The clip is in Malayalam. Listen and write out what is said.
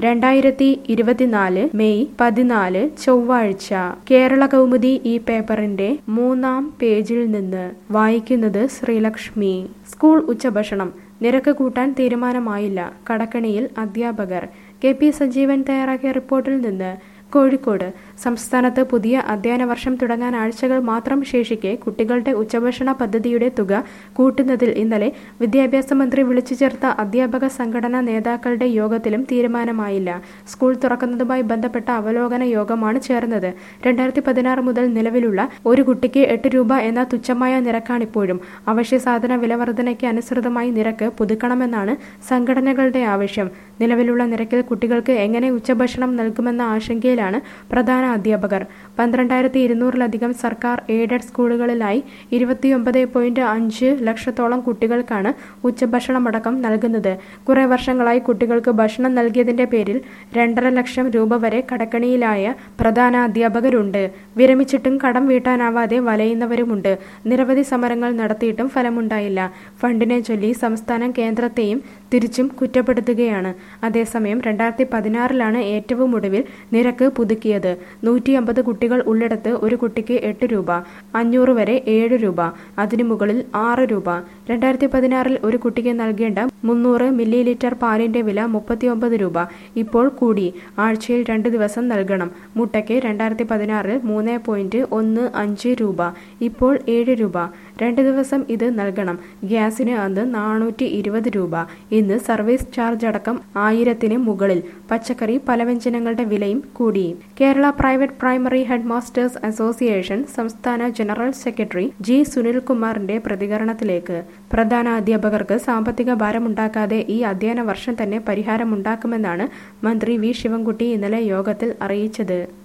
2024 മെയ് 14 ചൊവ്വാഴ്ച കേരള കൗമുദി ഈ പേപ്പറിന്റെ 3-ാം പേജിൽ നിന്ന് വായിക്കുന്നത് ശ്രീലക്ഷ്മി. സ്കൂൾ ഉച്ചഭക്ഷണം നിരക്ക് കൂട്ടാൻ തീരുമാനമായില്ല. കടക്കണിയിൽ അധ്യാപകർ. KP സജീവൻ തയ്യാറാക്കിയ റിപ്പോർട്ടിൽ നിന്ന് കോഴിക്കോട്. സംസ്ഥാനത്ത് പുതിയ അധ്യയന വർഷം തുടങ്ങാൻ ആഴ്ചകൾ മാത്രം ശേഷിക്കെ കുട്ടികളുടെ ഉച്ചഭക്ഷണ പദ്ധതിയുടെ തുക കൂട്ടുന്നതിൽ ഇന്നലെ വിദ്യാഭ്യാസ മന്ത്രി വിളിച്ചു ചേർത്ത അധ്യാപക സംഘടനാ നേതാക്കളുടെ യോഗത്തിലും തീരുമാനമായില്ല. സ്കൂൾ തുറക്കുന്നതുമായി ബന്ധപ്പെട്ട അവലോകന യോഗമാണ് ചേർന്നത്. 2016 മുതൽ നിലവിലുള്ള ഒരു കുട്ടിക്ക് 8 രൂപ എന്ന തുച്ഛമായ നിരക്കാണിപ്പോഴും. അവശ്യ സാധന വിലവർധനയ്ക്ക് അനുസൃതമായി നിരക്ക് പുതുക്കണമെന്നാണ് സംഘടനകളുടെ ആവശ്യം. നിലവിലുള്ള നിരക്കിൽ കുട്ടികൾക്ക് എങ്ങനെ ഉച്ചഭക്ഷണം നൽകുമെന്ന ആശങ്കയിലാണ് പ്രധാന അധ്യാപകർ. 12,200-ലധികം സർക്കാർ എയ്ഡഡ് സ്കൂളുകളിലായി 29.5 ലക്ഷത്തോളം കുട്ടികൾക്കാണ് ഉച്ചഭക്ഷണമടക്കം നൽകുന്നത്. കുറെ വർഷങ്ങളായി കുട്ടികൾക്ക് ഭക്ഷണം നൽകിയതിന്റെ പേരിൽ 2.5 ലക്ഷം രൂപ വരെ കടക്കണിയിലായ പ്രധാന അധ്യാപകരുണ്ട്. വിരമിച്ചിട്ടും കടം വീട്ടാനാവാതെ വലയുന്നവരുമുണ്ട്. നിരവധി സമരങ്ങൾ നടത്തിയിട്ടും ഫലമുണ്ടായില്ല. ഫണ്ടിനെ ചൊല്ലി സംസ്ഥാനം കേന്ദ്രത്തെയും തിരിച്ചും കുറ്റപ്പെടുത്തുകയാണ്. അതേസമയം 2016-ലാണ് ഏറ്റവും ഒടുവിൽ നിരക്ക് പുതുക്കിയത്. 150 കുട്ടികൾ ഉള്ളിടത്ത് ഒരു കുട്ടിക്ക് 8 രൂപ, 500 വരെ 7 രൂപ, അതിനു മുകളിൽ 6 രൂപ. 2016-ൽ ഒരു കുട്ടിക്ക് നൽകേണ്ട 300 മില്ലി ലിറ്റർ പാലിന്റെ വില 39 രൂപ. ഇപ്പോൾ കൂടി. ആഴ്ചയിൽ 2 ദിവസം നൽകണം. മുട്ടയ്ക്ക് 2016-ൽ 3.15 രൂപ, ഇപ്പോൾ 7 രൂപ. 2 ദിവസം ഇത് നൽകണം. ഗ്യാസിന് അന്ന് 420 രൂപ. ഇന്ന് സർവീസ് ചാർജ് അടക്കം 1000-ന് മുകളിൽ. പച്ചക്കറി പലവ്യഞ്ജനങ്ങളുടെ വിലയും കൂടി. Kerala private primary head masters association സംസ്ഥാന ജനറൽ സെക്രട്ടറി G. സുനിൽകുമാറിന്റെ പ്രതികരണത്തിലേക്ക്. പ്രധാന അധ്യാപകർക്ക് സാമ്പത്തിക ഭാരമുണ്ടാക്കാതെ ഈ അധ്യയന വർഷം തന്നെ പരിഹാരമുണ്ടാക്കുമെന്നാണ് മന്ത്രി V. ശിവൻകുട്ടി ഇന്നലെ യോഗത്തിൽ അറിയിച്ചത്.